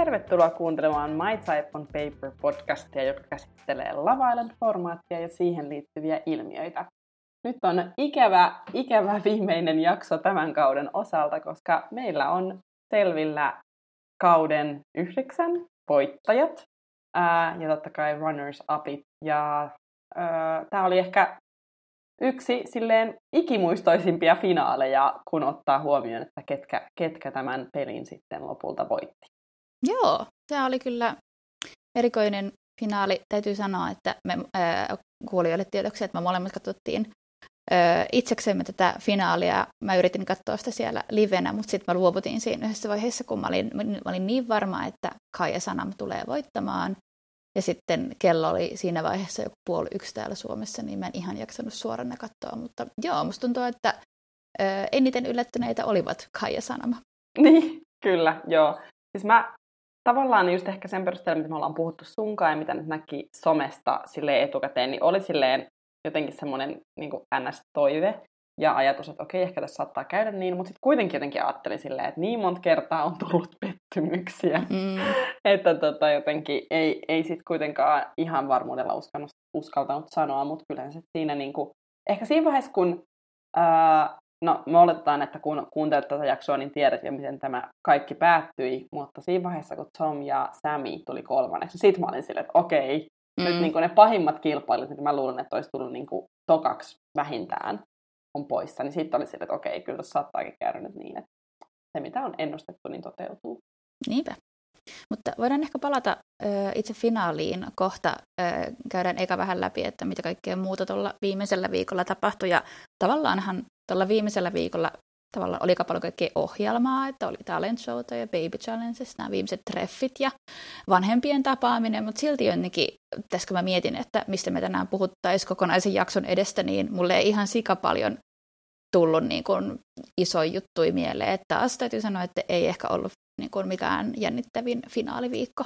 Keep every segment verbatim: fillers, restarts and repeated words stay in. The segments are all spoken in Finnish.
tervetuloa kuuntelemaan My Type on Paper podcastia, joka käsittelee Love Island-formaattia ja siihen liittyviä ilmiöitä. Nyt on ikävä, ikävä viimeinen jakso tämän kauden osalta, koska meillä on selvillä kauden yhdeksän voittajat ää, ja totta kai runners-upit. Ja tämä oli ehkä yksi silleen ikimuistoisimpia finaaleja, kun ottaa huomioon, että ketkä, ketkä tämän pelin sitten lopulta voitti. Joo, tämä oli kyllä erikoinen finaali. Täytyy sanoa, että me äh, kuulijoille tiedoksi, että me molemmat katsottiin äh, itseksemme tätä finaalia. Mä yritin katsoa sitä siellä livenä, mutta sitten mä luovutin siinä yhdessä vaiheessa, kun mä olin, mä olin niin varma, että Kaija Sanam tulee voittamaan. Ja sitten kello oli siinä vaiheessa joku puoli yksi täällä Suomessa, niin mä en ihan jaksanut suorana katsoa. Mutta joo, musta tuntuu, että äh, eniten yllättyneitä olivat Kaija Sanam. Niin, kyllä, joo. Siis mä tavallaan just ehkä sen perusteella, mitä me ollaan puhuttu sunkaan ja mitä nyt näki somesta silleen etukäteen, niin oli silleen jotenkin semmoinen niin kuin N S-toive ja ajatus, että okei, ehkä tässä saattaa käydä niin, mutta sitten kuitenkin jotenkin ajattelin silleen, että niin monta kertaa on tullut pettymyksiä, mm. että tota, jotenkin ei, ei sitten kuitenkaan ihan varmuudella uskanut, uskaltanut sanoa, mutta kyllähän se siinä niin kuin, ehkä siinä vaiheessa, kun ää, no, me oletetaan, että kun kuuntelet tätä jaksoa, niin tiedät jo, miten tämä kaikki päättyi, mutta siinä vaiheessa, kun Tom ja Sammy tuli kolmanneksi, sit mä olin silleen, että okei, mm. nyt niin kuin ne pahimmat kilpailijat, mitä mä luulen, että olisi tullut niin kuin tokaksi vähintään, on poissa, niin sitten oli silleen, että okei, kyllä tässä saattaakin käydä nyt niin, että se, mitä on ennustettu, niin toteutuu. Niinpä. Mutta voidaan ehkä palata ö, itse finaaliin kohta. Ö, käydään eka vähän läpi, että mitä kaikkea muuta tuolla viimeisellä viikolla tapahtui. Ja tavallaanhan tuolla viimeisellä viikolla tavallaan oli aika paljon kaikkea ohjelmaa, että oli talent showta ja baby challenges, nämä viimeiset treffit ja vanhempien tapaaminen, mutta silti jonnekin, tässä kun mä mietin, että mistä me tänään puhuttaisiin kokonaisen jakson edestä, niin mulle ei ihan sika paljon tullut niin kuin isoja juttuja mieleen, että taas täytyy sanoa, että ei ehkä ollut niin kuin mikään jännittävin finaaliviikko.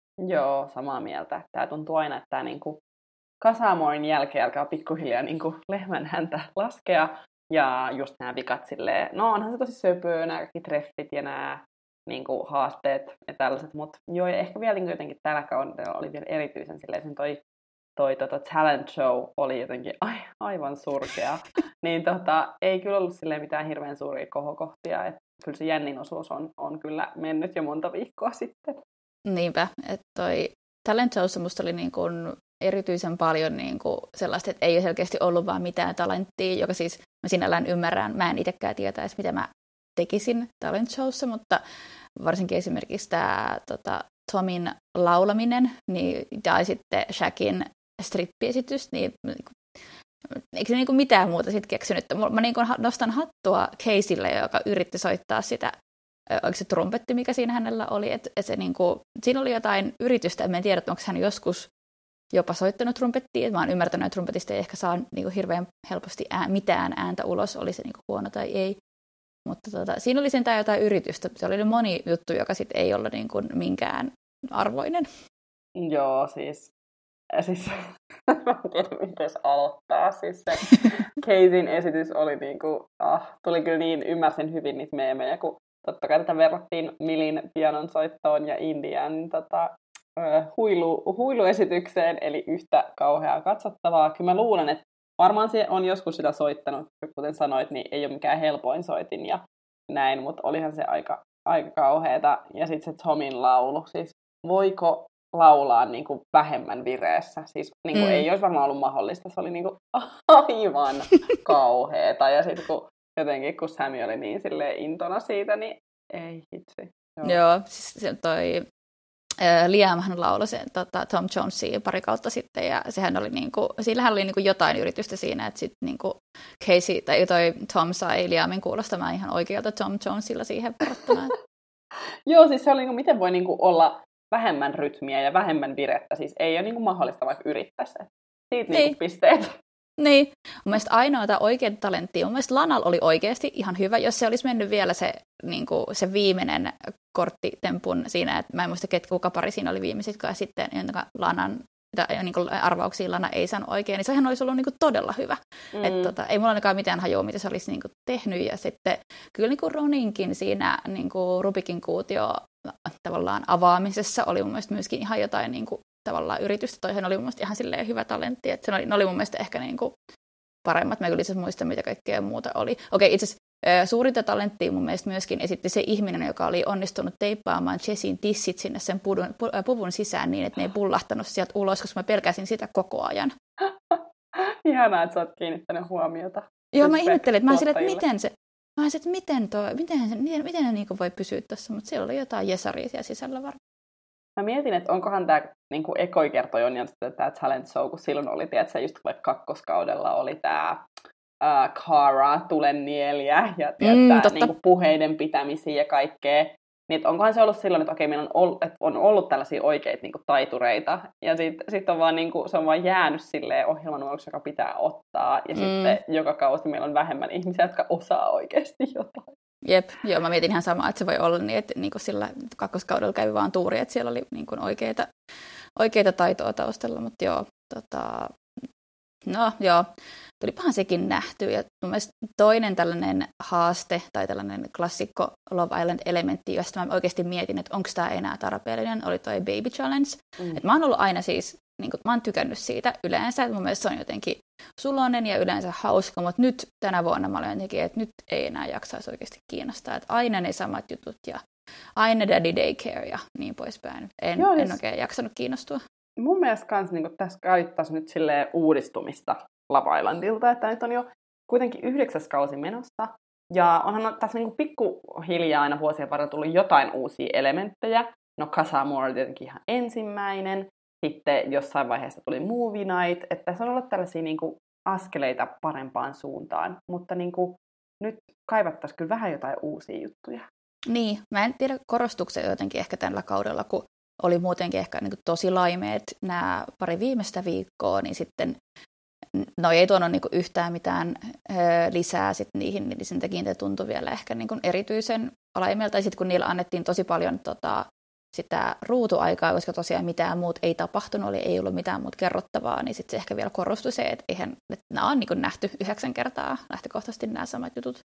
Joo, samaa mieltä. Tämä tuntuu aina, että tämä niin kuin Kasamoin jälkeen alkaa pikkuhiljaa niin kuin lehmän häntä laskea. Ja just nämä vikat silleen, no onhan se tosi söpöä, nämä kaikki treffit ja nämä niin kuin, haasteet ja tällaiset. Mutta joo, ja ehkä vielä niin jotenkin tällä kaudella oli vielä erityisen silleen, sen toi, toi tota, talent show oli jotenkin ai, aivan surkea. niin tota, ei kyllä ollut silleen mitään hirveän suuria kohokohtia. Että kyllä se jännin osuus on, on kyllä mennyt jo monta viikkoa sitten. Niinpä, että toi talent showssa musta oli niin kuin erityisen paljon niin kuin sellaista, että ei ole selkeästi ollut vaan mitään talenttia, joka siis mä sinällään ymmärrän, mä en itsekään tietäisi, mitä mä tekisin talent showssa, mutta varsinkin esimerkiksi tämä tota, Tomin laulaminen niin, tai sitten Shaqin strippiesitys, niin eikö se niin kuin mitään muuta sitten keksinyt? Mä niin kuin nostan hattua Caseylle, joka yritti soittaa sitä, oliko se trumpetti, mikä siinä hänellä oli, että et se niin kuin, siinä oli jotain yritystä, en tiedä, onko hän joskus jopa soittanut trumpettia. Mä oon ymmärtänyt, että trumpetista ei ehkä saa niinku hirveän helposti ää, mitään ääntä ulos, oli se niinku huono tai ei. Mutta tota, siinä oli sentään jotain yritystä. Se oli moni juttu, joka sitten ei ollut niinku minkään arvoinen. Joo, siis, siis mä en tiedä, miten se aloittaa. Siis se Caseyn esitys oli niinku, ah, tuli kyllä niin, ymmärsin hyvin niitä meemejä, kun totta kai tätä verrattiin Milin pianon soittoon ja Indian, niin tota, Huilu, huiluesitykseen, eli yhtä kauheaa katsottavaa. Kyllä mä luulen, että varmaan se on joskus sitä soittanut, kuten sanoit, niin ei ole mikään helpoin soitin ja näin, mutta olihan se aika, aika kauheata. Ja sitten se Tomin laulu, siis voiko laulaa niin kuin vähemmän vireessä? Siis niin kuin mm. ei olisi varmaan ollut mahdollista, se oli niin kuin aivan kauheata. Ja sitten kun jotenkin, kun Sammy oli niin silleen intona siitä, niin ei hitsi. Joo, Joo siis toi Liamhan lauloi sen tota, Tom Jonesia pari kautta sitten, ja sehän oli niinku, sillähän oli niinku jotain yritystä siinä, että sitten niinku Casey tai toi Tom sai Liamin kuulostamaan ihan oikealta Tom Jonesilla siihen verrattuna. Joo, siis se oli, niinku, miten voi niinku olla vähemmän rytmiä ja vähemmän virettä, siis ei ole niinku mahdollista vaikka yrittäisi. Siitä niin. niinku pisteet. Niin. Mun mielestä ainoata oikein talenttia, mun mielestä Lanal oli oikeasti ihan hyvä, jos se olisi mennyt vielä se, niin kuin, se viimeinen korttitempun siinä, että mä en muista, ketkä kuka pari siinä oli viimeisetkaan sitten, jonka Lanan niin kuin arvauksia Lana ei saanut oikein, niin sehän olisi ollut niin kuin todella hyvä. Mm. Et, tota, ei mulla ainakaan mitään hajua, mitä se olisi niin kuin tehnyt, ja sitten kyllä niin kuin Roninkin siinä niin kuin Rubikin kuutio tavallaan avaamisessa oli mun mielestä myöskin ihan jotain niin kuin, tavallaan yritystä. Toihan oli mun mielestä ihan silleen hyvä talentti, että se oli, ne oli mun mielestä ehkä niin kuin, paremmat. Mä kyllä itse muista, mitä kaikkea muuta oli. Okei, itse asiassa suurinta talenttia mun mielestä myöskin esitti se ihminen, joka oli onnistunut teippaamaan Jessin tissit sinne sen puvun, puvun sisään niin, että ne ei pullahtanut sieltä ulos, koska mä pelkäsin sitä koko ajan. Ihanaa, että sä oot kiinnittänyt huomiota. Joo, mä ihmettelin, että mä olisin, että miten se, mä olisin, että miten, toi, miten, se, miten, miten ne niinku voi pysyä tuossa, mutta siellä oli jotain jesaria siellä sisällä varmaan. Mä mietin, että onkohan tämä niinku ekoi kertoi on tämä talent show, kun silloin oli, tiedätkö, just vaikka kakkoskaudella oli tämä uh, Cara, tulennieliä ja tiedätkö, mm, niinku puheiden pitämisiä ja kaikkea. Niin, onkohan se ollut silloin, että okei, meillä on ollut, että on ollut tällaisia oikeita niinku, taitureita, ja sitten sit on vaan, niinku, se on vaan jäänyt silleen ohjelmanuoruksi, joka pitää ottaa, ja mm. sitten joka kausi meillä on vähemmän ihmisiä, jotka osaa oikeasti jotain. Jep, joo, mä mietin ihan samaa, että se voi olla niin, että niinku sillä kakkoskaudella kävi vaan tuuri, että siellä oli niinku oikeita, oikeita taitoa taustalla, mutta joo, tota, no joo, tulipahan sekin nähty. Ja mun mielestä toinen tällainen haaste tai tällainen klassikko Love Island-elementti, josta mä oikeasti mietin, että onko tämä enää tarpeellinen, oli toi Baby Challenge. Mm. Et mä oon ollut aina siis, niin kun, mä oon tykännyt siitä yleensä, että mun mielestä se on jotenkin suloinen ja yleensä hauska, mutta nyt tänä vuonna mä olen jotenkin, että nyt ei enää jaksaisi oikeasti kiinnostaa. Että aina ne samat jutut ja aina daddy daycare ja niin poispäin. En, Joo, en oikein jaksanut kiinnostua. Mun mielestä kans, niin tässä käyttäisi nyt silleen uudistumista Love Islandilta, että nyt on jo kuitenkin yhdeksäs kausi menossa. Ja onhan tässä niin pikkuhiljaa aina vuosien varrella tullut jotain uusia elementtejä. No Casa Amor oli tietenkin ihan ensimmäinen. Sitten jossain vaiheessa tuli Movie Night. Että tässä on ollut tällaisia niin kuin askeleita parempaan suuntaan. Mutta niin kuin, nyt kaivattaisiin kyllä vähän jotain uusia juttuja. Niin, mä en tiedä korostuuko se jotenkin ehkä tällä kaudella, kun oli muutenkin ehkä niin kuin tosi laimeet nämä pari viimeistä viikkoa, niin sitten no ei tuonut niin kuin yhtään mitään ö, lisää sit niihin, niin sen takia ne tuntui vielä ehkä niin kuin erityisen laimeelta. Ja sitten kun niillä annettiin tosi paljon tota, sitä ruutuaikaa, koska tosiaan mitään muut ei tapahtunut, oli, ei ollut mitään muuta kerrottavaa, niin sitten se ehkä vielä korostui se, että, eihän, että nämä on niin kuin nähty yhdeksän kertaa lähtökohtaisesti nämä samat jutut.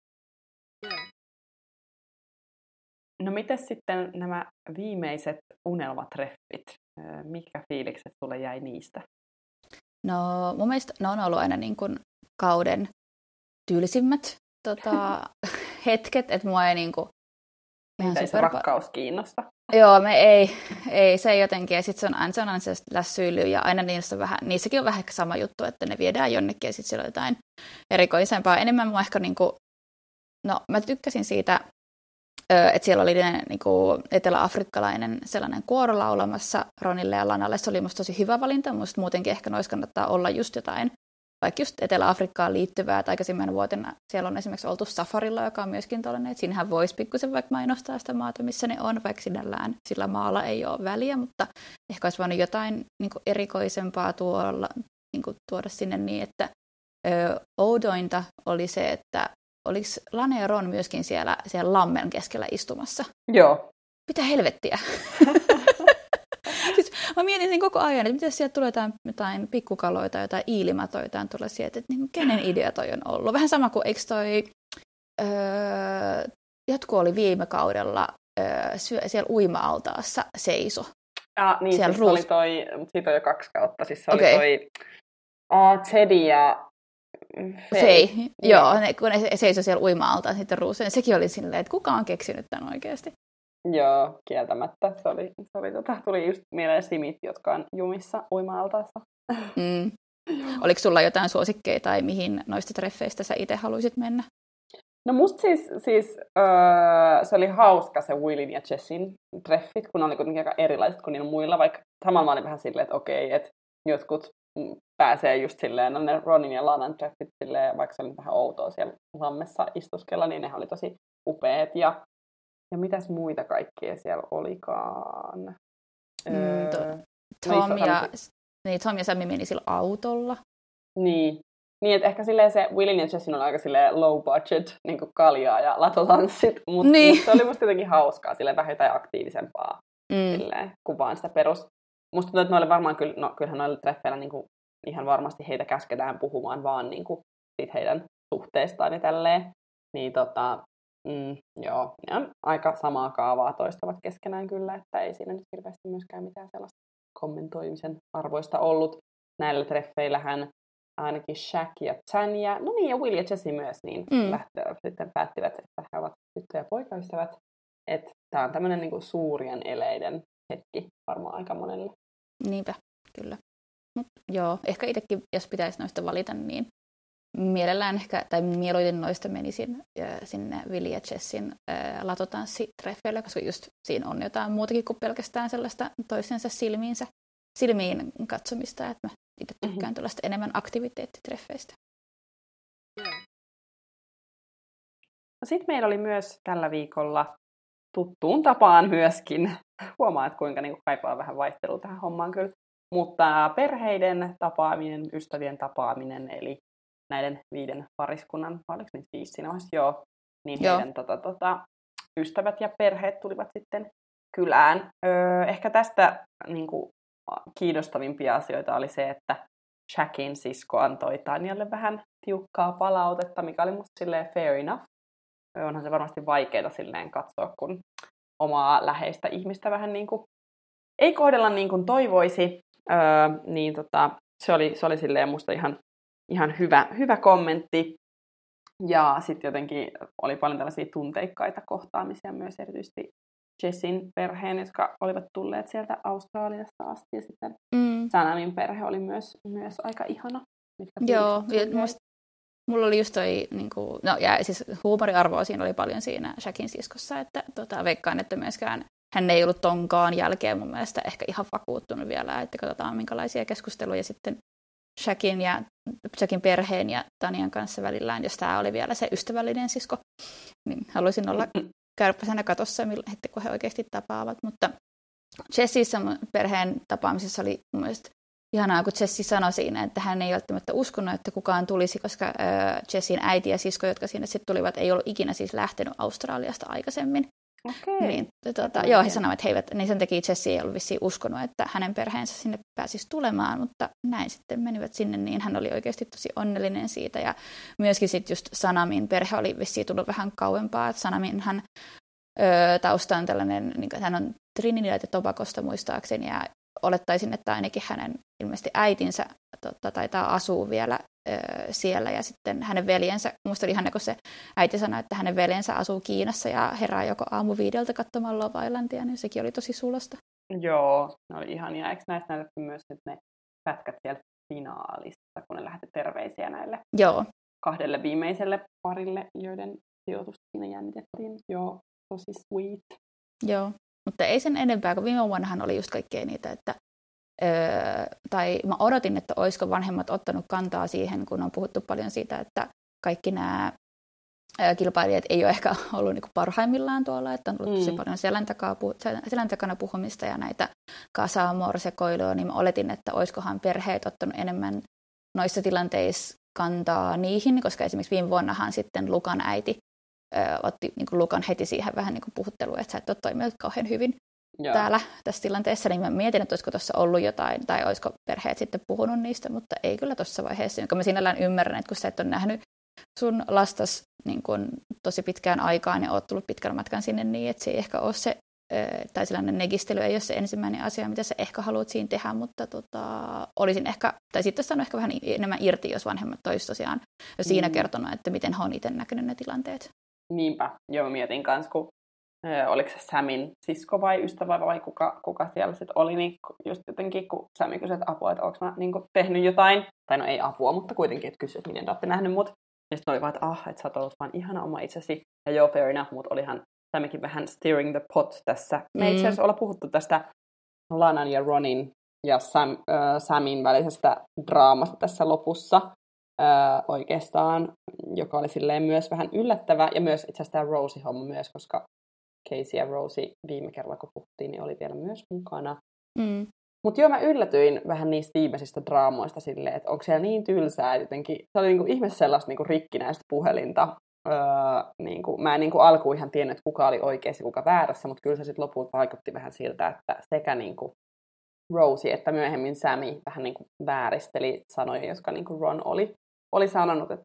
No mites sitten nämä viimeiset unelmatreffit? Mitkä fiilikset sulle jäi niistä? No mun mielestä ne on ollut aina niin kuin kauden tyylisimmät tota, hetket, että mua ei niin kuin... Mitä ei se rakkaus kiinnosta? Joo, me ei, ei se jotenkin, ja sitten se on aina, se on aina se lässyilyä, ja aina niissä on vähän, niissäkin on vähän sama juttu, että ne viedään jonnekin, ja sitten siellä on jotain erikoisempaa. Enemmän mua ehkä niin kuin, no mä tykkäsin siitä, että siellä oli niin kuin etelä-afrikkalainen sellainen kuoro laulamassa Ronille ja Lanalle. Se oli musta tosi hyvä valinta. Musta muutenkin ehkä noissa kannattaa olla just jotain, vaikka just Etelä-Afrikkaan liittyvää. Tai aikaisemmin vuotena siellä on esimerkiksi oltu safarilla, joka on myöskin tällainen, että siinähän voisi pikkusen vaikka mainostaa sitä maata, missä ne on, vaikka sinällään sillä maalla ei ole väliä, mutta ehkä olisi voinut jotain niin kuin erikoisempaa tuolla, niin kuin tuoda sinne niin, että ö, oudointa oli se, että oliko Lana ja Ron myöskin siellä, siellä lammen keskellä istumassa? Joo. Mitä helvettiä? Siis mä mietin sen koko ajan, että mitä sieltä tulee jotain, jotain pikkukaloita, jotain iilimatoja, jotain tuollaisia, että, että niin kenen idea toi on ollut? Vähän sama kuin eikö toi, öö, jotku oli viime kaudella öö, syö, siellä uima-altaassa seiso. Ah, niin, siis ruus... oli toi, mutta siitä on jo kaksi kautta, siis se okay. oli toi uh, Teddy ja Fei. Fei. Joo, ne, kun ne seisoi siellä uima-altaan sitten ruusuun. Sekin oli silleen, että kuka on keksinyt tämän oikeasti? Joo, kieltämättä. Se oli, se oli, tota, tuli just mieleen simit, jotka on jumissa uima-altaassa. Mm. Oliko sulla jotain suosikkeja tai mihin noista treffeistä sä itse haluaisit mennä? No musta siis, siis öö, se oli hauska se Willin ja Jessin treffit, kun ne oli kuitenkin aika erilaiset kuin niillä muilla. Vaikka samalla mä olin vähän silleen, että okei, että jotkut pääsee just silleen, no ne Ronin ja Lanan treffit silleen, vaikka se oli vähän outoa siellä lammessa istuskella, niin ne oli tosi upeat. Ja, ja mitäs muita kaikkia siellä olikaan? Mm, to, öö, Tom, ja, niin, Tom ja Sammy meni sillä autolla. Niin, niin että ehkä silleen se Willin ja Jessin on aika silleen low budget, niin kuin kaljaa ja latotanssit, mutta niin. mut se oli musta jotenkin hauskaa, silleen vähän jotain aktiivisempaa, mm. silleen, kuin vaan sitä perus. Musta tuntuu, että noille varmaan, kyllä, no kyllähän noilla treffeillä niin kuin ihan varmasti heitä käsketään puhumaan vaan niin kuin siitä heidän suhteestaan ja tälleen. Niin tota, Mm, joo, ne on aika samaa kaavaa toistavat keskenään kyllä, että ei siinä nyt hirveästi myöskään mitään sellaista kommentoimisen arvoista ollut. Näillä treffeillähän ainakin Shaq ja Tanya, no niin, ja Will ja Jessie myös, niin mm. lähtö, sitten päättivät, että he ovat tyttö- ja poikaystävät. Että tämä on tämmöinen niinku suurien eleiden hetki varmaan aika monelle. Niinpä, kyllä. Mut, joo, ehkä itsekin, jos pitäisi noista valita, niin mielellään ehkä, tai mieluiten noista menisin äh, sinne Will ja Jessin äh, latotanssitreffeille, koska just siinä on jotain muutakin kuin pelkästään sellaista toisensa silmiinsä, silmiin katsomista, että mä itse tykkään mm-hmm. tuollaista enemmän aktiviteettitreffeistä. Sitten meillä oli myös tällä viikolla tuttuun tapaan myöskin, huomaa, että kuinka niinku kaipaa vähän vaihtelua tähän hommaan kyllä, mutta perheiden tapaaminen, ystävien tapaaminen, eli näiden viiden pariskunnan, vai oliko niitä viisi siinä vaiheessa? Joo, niin Joo. heidän tota, tota, ystävät ja perheet tulivat sitten kylään. Öö, ehkä tästä niin kuin, kiinnostavimpia asioita oli se, että Shaqin sisko antoi Tanyalle vähän tiukkaa palautetta, mikä oli musta silleen fair enough. Onhan se varmasti vaikeaa silleen katsoa, kun omaa läheistä ihmistä vähän niin kuin ei kohdella niin kuin toivoisi. Öö, niin tota, se oli, se oli silleen musta ihan Ihan hyvä, hyvä kommentti. Ja sitten jotenkin oli paljon tällaisia tunteikkaita kohtaamisia myös erityisesti Jessin perheen, jotka olivat tulleet sieltä Australiasta asti. Ja sitten mm. Sanamin perhe oli myös, myös aika ihana. Joo, ja musta, mulla oli just toi, niin kuin, no ja siis huumoriarvoa siinä oli paljon siinä Shaqin siskossa, että tota, veikkaan, että myöskään hän ei ollut tonkaan jälkeen mun mielestä ehkä ihan vakuuttunut vielä, että katsotaan minkälaisia keskusteluja sitten Shaqin ja Shaqin perheen ja Tanyan kanssa välillään, jos tämä oli vielä se ystävällinen sisko, niin haluaisin olla kärppäisenä katossa, heti kun he oikeasti tapaavat. Mutta Jessissä perheen tapaamisessa oli mun mielestä ihanaa, kun Jessi sanoi siinä, että hän ei välttämättä uskonut, että kukaan tulisi, koska äh, Jessin äiti ja sisko, jotka sinne sitten tulivat, ei ollut ikinä siis lähtenyt Australiasta aikaisemmin. Okei. Niin, tuota, joo, he sanoivat, että he eivät, niin sen takia Jessi ei ollut vissiin uskonut, että hänen perheensä sinne pääsisi tulemaan, mutta näin sitten menivät sinne, niin hän oli oikeasti tosi onnellinen siitä. Ja myöskin sitten just Sanamin perhe oli vissiin tullut vähän kauempaa, että Sanaminhan öö, tausta on tällainen, niin kuin, hän on Trinidad ja Tobagosta muistaakseni, ja olettaisin, että ainakin hänen ilmeisesti äitinsä totta, taitaa asua vielä ö, siellä, ja sitten hänen veljensä, musta oli ihana, kun se äiti sanoi, että hänen veljensä asuu Kiinassa ja herää joko aamu viideltä katsomaan Love Islandia, niin sekin oli tosi sulosta. Joo, ne oli ihania. Eikö näistä näytetty myös nyt ne pätkät sieltä finaalista, kun ne lähti terveisiä näille Joo. kahdelle viimeiselle parille, joiden sijoitus siinä jännitettiin. Joo, tosi sweet. Joo, mutta ei sen enempää, kun viime vuonnahan oli just kaikkea niitä, että Öö, tai mä odotin, että olisiko vanhemmat ottanut kantaa siihen, kun on puhuttu paljon siitä, että kaikki nämä ö, kilpailijat ei ole ehkä ollut niinku parhaimmillaan tuolla, että on ollut mm. tosi paljon selän, takaa, selän takana puhumista ja näitä kasa-amor-sekoilua, niin mä oletin, että olisikohan perheet ottanut enemmän noissa tilanteissa kantaa niihin, koska esimerkiksi viime vuonnahan sitten Lukan äiti ö, otti niinku Lukan heti siihen vähän niinku puhutteluun, että sä et ole toiminut kauhean hyvin. Joo. Täällä tässä tilanteessa, niin mä mietin, että olisiko tuossa ollut jotain, tai olisiko perheet sitten puhunut niistä, mutta ei kyllä tuossa vaiheessa, jonka mä sinällään ymmärrän, että kun sä et ole nähnyt sun lastas niin kun tosi pitkään aikaan ja oot tullut pitkän matkan sinne niin, että se ei ehkä ole se, tai sellainen negistely ei ole se ensimmäinen asia, mitä sä ehkä haluat siinä tehdä, mutta tota, olisin ehkä, tai sitten sanon ehkä vähän enemmän irti, jos vanhemmat olisi tosiaan jo siinä mm. kertonut, että miten he on itse näkynyt ne tilanteet. Niinpä, joo mä mietin kanssa, kun oliko se Samin sisko vai ystävä vai kuka, kuka siellä sitten oli, niin just jotenkin, kun Sami kysyi, että apua, että onko mä niin kuin, tehnyt jotain, tai no ei apua, mutta kuitenkin, että kysyi, että miten te olette nähnyt mut. Ja sitten oli vaan, että ah, että sä oot ollut vaan ihana oma itsesi. Ja joo, fair enough, mutta olihan Samikin vähän steering the pot tässä. Me mm. itse asiassa ollaan puhuttu tästä Lanan ja Ronin ja Sam, äh, Samin välisestä draamasta tässä lopussa. Äh, oikeastaan, joka oli silleen myös vähän yllättävä, ja myös itse asiassa tämä Rosie-homma myös, koska Casey ja Rosie viime kerralla, kun puhuttiin, niin oli vielä myös mukana. Mm. Mutta joo, mä yllätyin vähän niistä viimeisistä draamoista silleen, että onko siellä niin tylsää, jotenkin, se oli niinku ihme sellaista niinku rikkinäistä puhelinta. Öö, niinku, mä en niinku alkuun ihan tiennyt, että kuka oli oikeassa ja kuka väärässä, mutta kyllä se sitten lopulta vaikutti vähän siltä, että sekä niinku Rosie että myöhemmin Sami vähän niinku vääristeli sanoja, jotka niinku Ron oli, oli sanonut, että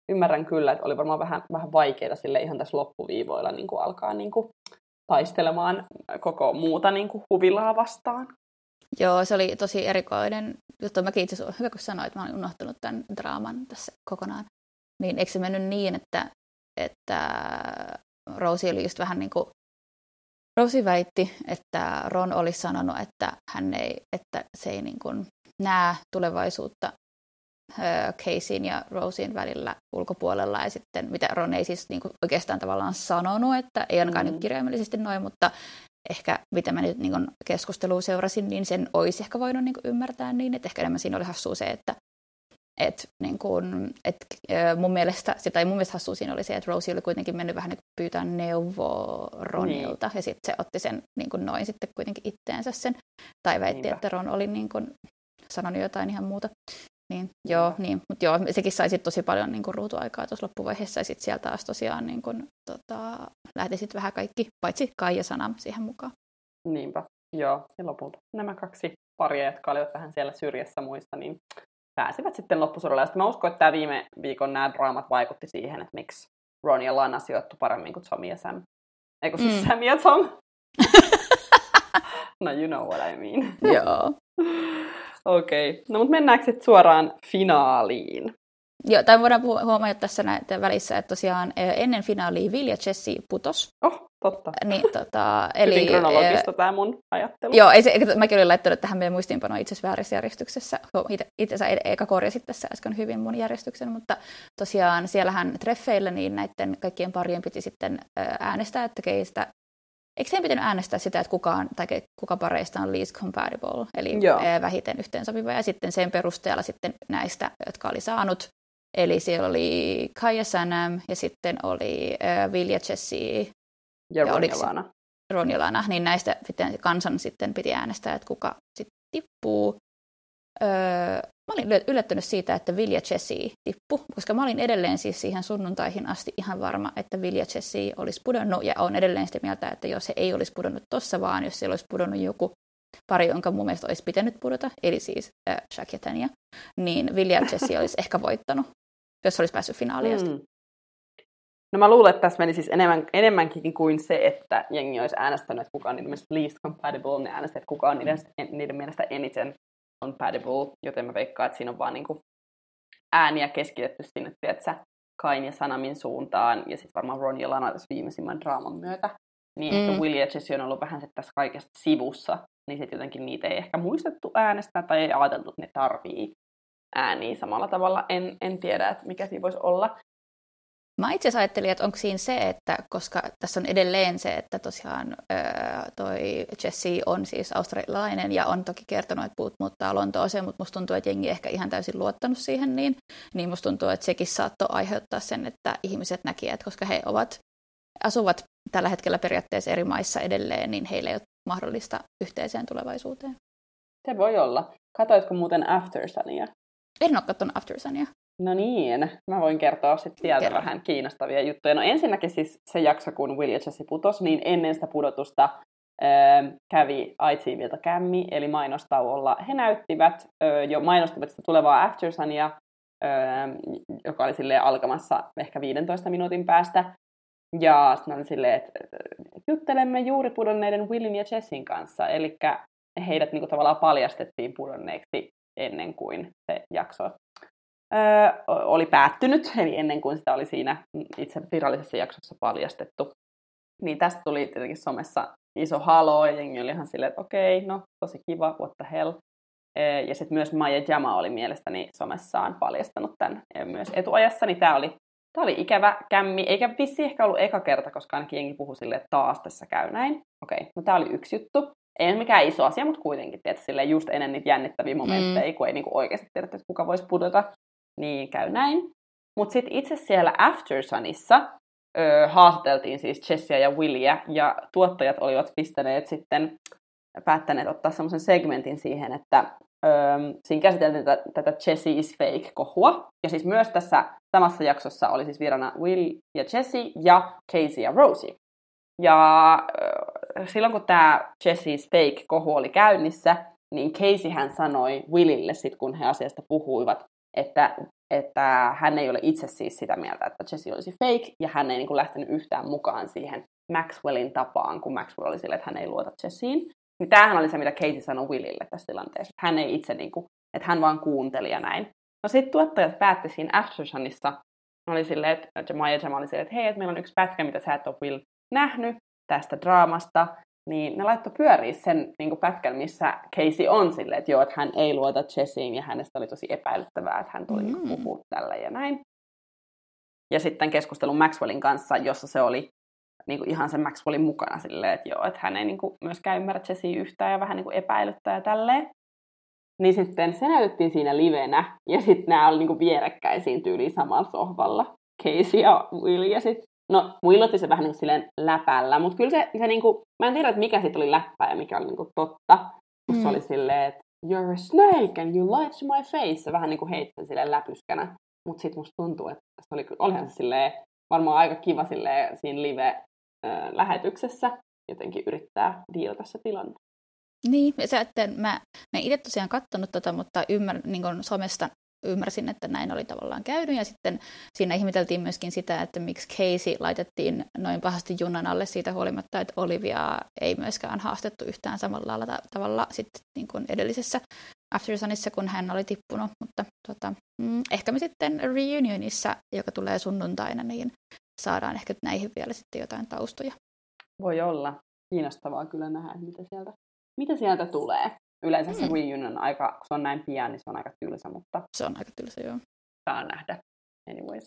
ymmärrän kyllä, että oli varmaan vähän, vähän vaikeaa sille ihan tässä loppuviivoilla niin kuin alkaa niin kuin taistelemaan koko muuta niin kuin huvilaa vastaan. Joo, se oli tosi erikoinen juttu. Mäkin itse asiassa, hyvä kun sanoit, että mä olen unohtanut tämän draaman tässä kokonaan. Niin eikö se mennyt niin, että, että Rosie oli just vähän niin kuin, Rosie väitti, että Ron olisi sanonut, että hän ei, että se ei niin kuin näe tulevaisuutta Caseyin ja Rosien välillä ulkopuolella, ja sitten mitä Ron ei siis niin kuin oikeastaan tavallaan sanonut, että ei ainakaan mm. nyt kirjaimellisesti noin, mutta ehkä mitä mä nyt niin keskustelua seurasin, niin sen olisi ehkä voinut niin kuin ymmärtää niin, että ehkä enemmän siinä oli hassua se, että et, niin kuin, et, mun mielestä, tai mun mielestä hassua siinä oli se, että Rosie oli kuitenkin mennyt vähän niin pyytää neuvoa Ronilta, mm. ja sitten se otti sen niin kuin noin sitten kuitenkin itteensä sen, tai väitti, Niinpä. että Ron oli niin kuin sanonut jotain ihan muuta. Niin, joo, niin, mutta joo, sekin sai sit tosi paljon niin kuin ruutuaikaa tuossa loppuvaiheessa, ja sitten sieltä taas tosiaan niin kuin, tota, lähti sitten vähän kaikki, paitsi Kai ja Sana siihen mukaan. Niinpä, joo, ja lopulta nämä kaksi paria, jotka olivat vähän siellä syrjässä muista, niin pääsivät sitten loppusuoralle. Mä uskon, että tämä viime viikon nämä draamat vaikutti siihen, että miksi Ron ja Lana sijoittu paremmin kuin Tommy ja Sam. Eikö siis mm. Sam ja Tom? No, you know what I mean. Joo. Okei, okay. No mutta mennäänkö sitten suoraan finaaliin? Joo, tai voidaan huomata tässä näiden välissä, että tosiaan ennen finaalia Will ja Jessie putos. Oh, totta. Niin, tota, eli, Hyvin kronologista äh, tämä mun ajattelu. Joo, ei se, mäkin olin laittanut tähän meidän muistiinpanoon itse asiassa väärässä järjestyksessä. Itse asiassa eka korjasit tässä äsken hyvin mun järjestyksen, mutta tosiaan siellähän treffeillä niin näiden kaikkien parien piti sitten äänestää, että keistä. Eikö heidän pitänyt äänestää sitä, että kukaan, tai kuka pareista on least compatible, eli Joo. vähiten yhteensopiva, ja sitten sen perusteella sitten näistä, jotka oli saanut, eli siellä oli Kai ja Sanam, ja sitten oli äh, Will ja Jessie, ja, ja Ron ja Lana. Ron ja Lana, niin näistä kansan sitten piti äänestää, että kuka sitten tippuu. Öö, mä olin yllättynyt siitä, että Will ja Jessie tippu, koska mä olin edelleen siis siihen sunnuntaihin asti ihan varma, että Will ja Jessie olisi pudonnut, ja on edelleen sitä mieltä, että jos se ei olisi pudonnut tossa, vaan jos siellä olisi pudonnut joku pari, jonka mun mielestä olisi pitänyt pudota, eli siis äh, Shaq ja Tanya, niin Will ja Jessie olisi ehkä voittanut, jos olisi päässyt finaaliin asti. Mm. No mä luulen, että tässä meni siis enemmän, enemmänkin kuin se, että jengi olisi äänestänyt, että kuka on niiden mielestä least compatible, ne äänestävät, että kuka on niiden, niiden mielestä eniten compatible, joten mä veikkaan, että siinä on vaan niinku ääniä keskitetty sinne, tiedätkö, Kain ja Sanamin suuntaan, ja sitten varmaan Ron ja Lana tässä viimeisimmän draaman myötä. Niin, mm. että Will ja Jessie on ollut vähän sitten tässä kaikesta sivussa, niin sitten jotenkin niitä ei ehkä muistettu äänestää, tai ei ajateltu, että ne tarvii ääniä samalla tavalla. En, en tiedä, että mikä siinä voisi olla. Mä itse asiassa ajattelin, että onko siinä se, että koska tässä on edelleen se, että tosiaan öö, toi Jessie on siis australialainen ja on toki kertonut, että puut muuttaa Lontooseen, mutta musta tuntuu, että jengi ehkä ihan täysin luottanut siihen, niin, niin musta tuntuu, että sekin saattoi aiheuttaa sen, että ihmiset näki, että koska he ovat, asuvat tällä hetkellä periaatteessa eri maissa edelleen, niin heille ei ole mahdollista yhteiseen tulevaisuuteen. Se voi olla. Katoitko muuten Aftersunia? En ole katsonut Aftersunia. No niin, mä voin kertoa sitten sieltä Kerro. vähän kiinnostavia juttuja. No ensinnäkin siis se jakso, kun Will ja Jessie putosi, niin ennen sitä pudotusta äh, kävi I T V:ltä kämmi, eli mainostauolla. He näyttivät, äh, jo mainostivat sitä tulevaa Aftersunia, äh, joka oli silleen alkamassa ehkä viidentoista minuutin päästä. Ja sitten oli silleen, että juttelemme juuri pudonneiden Willin ja Jessien kanssa, eli heidät niinku tavallaan paljastettiin pudonneeksi ennen kuin se jakso Öö, oli päättynyt, eli ennen kuin sitä oli siinä itse virallisessa jaksossa paljastettu. Niin tästä tuli tietenkin somessa iso haloo, ja jengi oli ihan silleen, että okei, okay, no tosi kiva, what the hell. Öö, ja sitten myös Maya Jama oli mielestäni somessaan paljastanut tämän myös etuajassa, niin tämä oli, tää oli ikävä kämmi, eikä vissi ehkä ollut eka kerta, koska ainakin jengi puhui silleen, että taas tässä käy näin. Okei, okay, no tämä oli yksi juttu. Ei ole mikään iso asia, mutta kuitenkin, tietysti silleen just ennen niitä jännittäviä momentteja, mm. kun ei niinku oikeasti tiedä, että kuka voisi pudota. Niin käy näin. Mutta sitten itse siellä Aftersunissa öö, haastateltiin siis Jessia ja Williä, ja tuottajat olivat pistäneet sitten, päättäneet ottaa semmoisen segmentin siihen, että öö, siinä käsiteltiin tätä, tätä Jessie is fake-kohua. Ja siis myös tässä samassa jaksossa oli siis virana Will ja Jessie ja Casey ja Rosie. Ja öö, silloin kun tämä Jessie is fake-kohu oli käynnissä, niin Casey hän sanoi Willille, sit kun he asiasta puhuivat, että, että hän ei ole itse siis sitä mieltä, että Jessie olisi fake, ja hän ei niin kuin lähtenyt yhtään mukaan siihen Maxwellin tapaan, kun Maxwell oli sille, että hän ei luota Jessiin. Niin tämähän oli se, mitä Casey sanoi Willille tässä tilanteessa, että hän ei itse, niin kuin, että hän vaan kuunteli ja näin. No sitten tuottajat päätti siinä Aftersunissa, oli silleen, että Jemima ja Jemima oli silleen, että hei, että meillä on yksi pätkä, mitä sä et ole Will nähnyt tästä draamasta, niin ne laittoi pyöriä sen niin kuin pätkän, missä Casey on silleen, että joo, että hän ei luota Jessiin, ja hänestä oli tosi epäilyttävää, että hän tuli mm. puhua tällä ja näin. Ja sitten keskustelun Maxwellin kanssa, jossa se oli niin kuin ihan sen Maxwellin mukana silleen, että joo, että hän ei niin kuin myöskään ymmärrä Jessiä yhtään ja vähän niin kuin epäilyttää ja tälleen. Niin sitten se näytettiin siinä livenä, ja sitten nämä oli niin kuin vierekkäisiin tyyliin samalla sohvalla, Casey ja Will, ja sitten no, Will otti se vähän niin kuin silleen läpällä, mutta kyllä se, se niin kuin, mä en tiedä, että mikä sitten oli läppää ja mikä oli niin kuin totta, kun mm. se oli silleen, että you're a snake and you lied to my face, se vähän niin kuin heitti sen silleen läpyskänä, mutta sitten musta tuntuu, että se oli, olihan se silleen, varmaan aika kiva silleen siinä live-lähetyksessä jotenkin yrittää diilata se tilanne. Niin, se, että mä, mä en itse tosiaan katsonut tota, mutta ymmär, niin kuin somesta ymmärsin, että näin oli tavallaan käynyt, ja sitten siinä ihmeteltiin myöskin sitä, että miksi Casey laitettiin noin pahasti junan alle siitä huolimatta, että Oliviaa ei myöskään haastettu yhtään samalla lailla tavalla sitten niin kuin edellisessä Aftersunissa, kun hän oli tippunut, mutta tota, mm, ehkä me sitten reunionissa, joka tulee sunnuntaina, niin saadaan ehkä näihin vielä sitten jotain taustoja. Voi olla. Kiinnostavaa kyllä nähdä, mitä sieltä, mitä sieltä tulee. Yleensä mm. se reunion aika, kun se on näin pian, niin se on aika tylsä, mutta se on aika tylsä, joo. Saa nähdä. Anyways.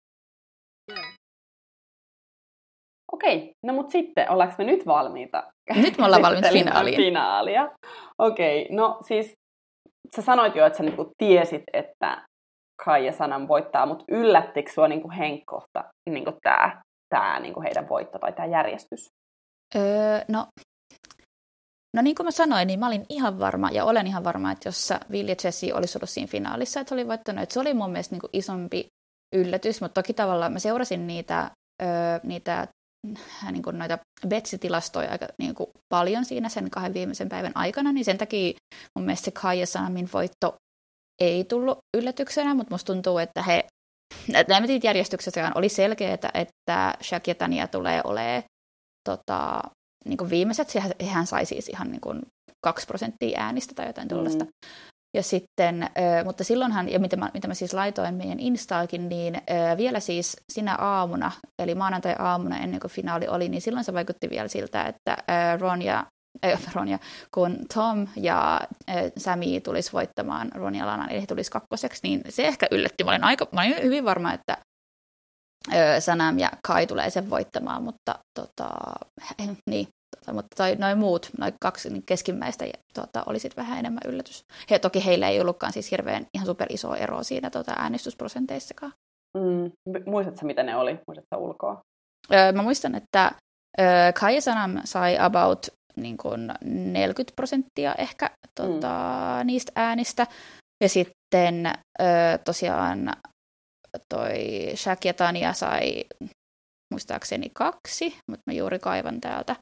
Okei, okay, no mut sitten, ollaanko me nyt valmiita? Nyt me ollaan valmiita finaaliin. Finaalia. Okei, okay, no siis sä sanoit jo, että sä niinku tiesit, että Kai ja Sanam voittaa, mutta yllättikö sua niinku henkkohta niinku tää, tää niinku heidän voitto tai tää järjestys? Öö, no... No niin kuin mä sanoin, niin mä olin ihan varma, ja olen ihan varma, että jos Will ja Jessie olisi ollut siinä finaalissa, että se oli voittanut, että se oli mun mielestä niin kuin isompi yllätys, mutta toki tavallaan mä seurasin niitä, öö, niitä niin kuin noita Betsy-tilastoja aika niin kuin paljon siinä sen kahden viimeisen päivän aikana, niin sen takia mun mielestä se Kai ja Sanamin voitto ei tullut yllätyksenä, mutta musta tuntuu, että he, nämä järjestyksessä oli selkeää, että Shaq ja Tanya tulee olemaan tota, niin kuin viimeiset, hän sai siis ihan niin kuin kaksi prosenttia äänistä tai jotain tuollaista. Mm. Ja sitten, mutta silloinhan, ja mitä mä, mitä mä siis laitoin meidän Instaakin, niin vielä siis sinä aamuna, eli maanantai-aamuna ennen kuin finaali oli, niin silloin se vaikutti vielä siltä, että Ronja, äh, Ronja kun Tom ja äh, Sami tulisi voittamaan Ronja Lanan, eli he tulisi kakkoseksi, niin se ehkä yllätti. Mä olin, aika, mä olin hyvin varma, että äh, Sanam ja Kai tulee sen voittamaan, mutta tota, niin. Mutta toi, noin muut, noin kaksi niin keskimmäistä tuota, oli sitten vähän enemmän yllätys. He, toki heillä ei ollutkaan siis hirveän ihan super iso ero siinä tuota, äänestysprosenteissakaan. Mm. Muistatko, mitä ne oli? Muistatko ulkoa? Öö, mä muistan, että öö, Kai ja Sanam sai about niin kuin neljäkymmentä prosenttia ehkä tuota, mm. niistä äänistä. Ja sitten öö, tosiaan toi Shaq ja Tanya sai muistaakseni kaksi, mutta mä juuri kaivan täältä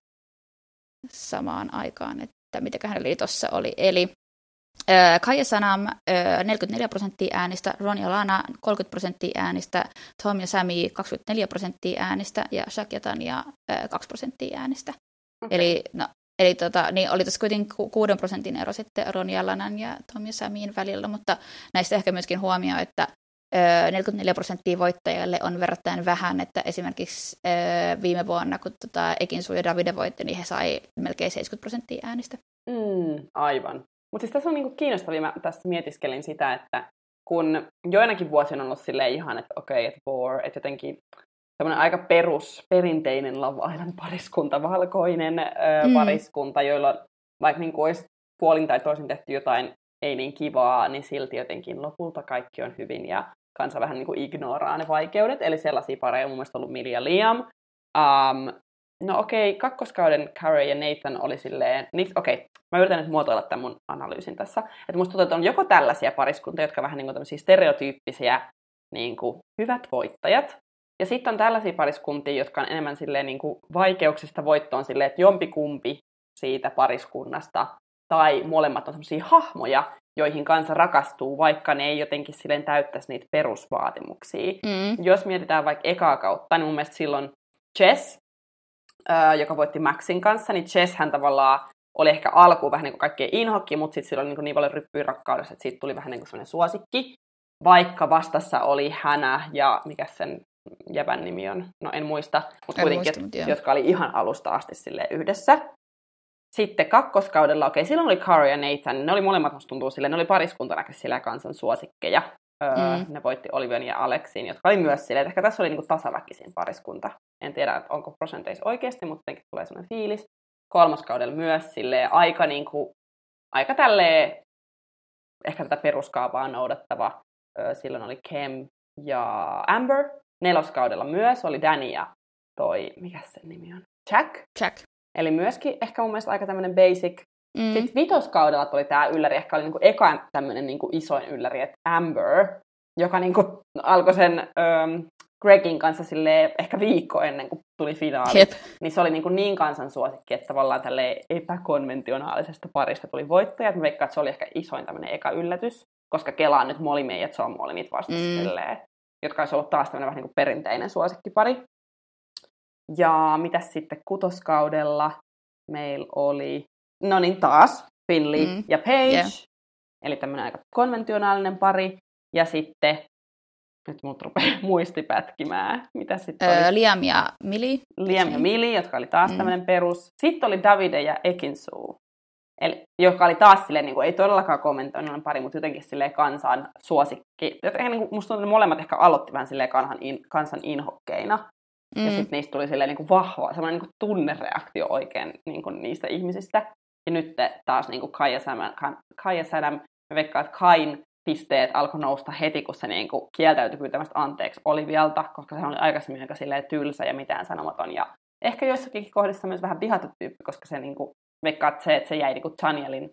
samaan aikaan, että mitäköhän liitossa oli. Eli äh, Kai ja Sanam äh, neljäkymmentäneljä prosenttia äänistä, Ron ja Lana kolmekymmentä prosenttia äänistä, Tom ja Sami kaksikymmentäneljä prosenttia äänistä ja Shaq ja Tanya äh, kaksi prosenttia äänistä. Okay. Eli, no, eli tota, niin oli tässä kuitenkin kuuden prosentin ero sitten Ron ja Lanan ja Tom ja Samin välillä, mutta näistä ehkä myöskin huomioon, että neljäkymmentäneljä prosenttia voittajalle on verrattain vähän, että esimerkiksi viime vuonna, kun tota Ekinsu ja Davide voitti, niin he sai melkein seitsemänkymmentä prosenttia äänistä. Mm, aivan. Mutta siis tässä on niinku kiinnostavaa, mä tässä mietiskelin sitä, että kun joinakin vuosina on ollut silleen ihan, että okei, okay, että bore, että jotenkin semmoinen aika perus, perinteinen Love Island pariskunta, valkoinen ö, mm. pariskunta, joilla vaikka niinku olisi puolin tai toisin tehty jotain ei niin kivaa, niin silti jotenkin lopulta kaikki on hyvin ja kansa vähän niin kuin ignoraa ne vaikeudet. Eli sellaisia pareja on mun mielestä ollut Millie ja Liam. Um, no okei, okay, kakkoskauden Carrie ja Nathan oli silleen, niin, okei, okay, mä yritän nyt muotoilla tämän mun analyysin tässä. Että musta tuntuu, että on joko tällaisia pariskuntia, jotka on vähän niin kuin tämmöisiä stereotyyppisiä niin kuin hyvät voittajat. Ja sitten on tällaisia pariskuntia, jotka on enemmän silleen niin kuin vaikeuksista voittoon silleen, että jompikumpi siitä pariskunnasta tai molemmat on semmoisia hahmoja, joihin kansa rakastuu, vaikka ne ei jotenkin silleen täyttäisi niitä perusvaatimuksia. Mm. Jos mietitään vaikka ekaa kautta, niin mun mielestä silloin Jess, ää, joka voitti Maxin kanssa, niin Jess hän tavallaan oli ehkä alkuun vähän niin kuin kaikkien inhokki, mutta sitten sillä oli niin, niin paljon ryppyä rakkaudessa, että siitä tuli vähän niin kuin sellainen suosikki. Vaikka vastassa oli Hänä ja mikä sen jäbän nimi on, no en muista, mutta kuitenkin, muista, et, jotka oli ihan alusta asti silleen yhdessä. Sitten kakkoskaudella, okei, okay, silloin oli Cara ja Nathan, ne oli molemmat, musta tuntuu silleen, ne oli pariskuntana silleen kansan suosikkeja. Öö, mm. Ne voitti Olivian ja Alexin, jotka oli myös silleen, että ehkä tässä oli niinku tasaväkisin pariskunta. En tiedä, että onko prosenteissa oikeasti, mutta jotenkin tulee sellainen fiilis. Kolmoskaudella myös silleen aika niinku, aika tälleen, ehkä tätä peruskaapaa noudattava. Öö, silloin oli Kem ja Amber. Neloskaudella myös oli Danny ja toi, mikä sen nimi on? Jack. Jack. Eli myöskin ehkä mun mielestä aika tämmöinen basic. Mm. Sitten vitoskaudella tuli tää ylläri, ehkä oli niinku eka tämmöinen niinku isoin ylläri, että Amber, joka niinku alkoi sen ähm, Gregin kanssa silleen ehkä viikko ennen kuin tuli finaali. Yep. Niin se oli niinku niin kansansuosikki, että tavallaan tälleen epäkonventionaalisesta parista tuli voittaja. Mä veikkaan, että se oli ehkä isoin tämmöinen eka yllätys, koska Kelaan nyt Molly May ja Tom oli niitä vastastelleen, mm. jotka olisi ollut taas tämmöinen vähän niin kuin perinteinen suosikkipari. Ja mitäs sitten kutoskaudella meillä oli, no niin taas, Finley mm. ja Paige, yeah. eli tämmöinen aika konventionaalinen pari. Ja sitten, nyt mut rupeaa muisti pätkimään, mitä sitten öö, oli? Liam ja Millie. Liam ja Millie, jotka oli taas mm. tämmöinen perus. Sitten oli Davide ja Ekinsu, eli, joka oli taas silleen, niin kuin, ei todellakaan konventionaalinen pari, mutta jotenkin silleen kansan suosikki. Joten, niin kuin, musta tuntuu, että molemmat ehkä aloitti vähän silleen kansan, in, kansan inhokkeina. Mm. Ja sitten niistä tuli silleen niin kuin vahva, semmoinen niin kuin tunnereaktio oikein niin kuin niistä ihmisistä. Ja nyt taas niin kuin Kaija Saddam, me veikkaan, että Kain pisteet alkoi nousta heti, kun se niin kuin kieltäytyi pyytämästä anteeksi Olivialta, koska se oli aikaisemmin aika silleen tylsä ja mitään sanomaton. Ja ehkä joissakin kohdissa myös vähän vihattu tyyppi, koska se niin kuin, veikkaa, että se, että se jäi niin kuin Tanielin,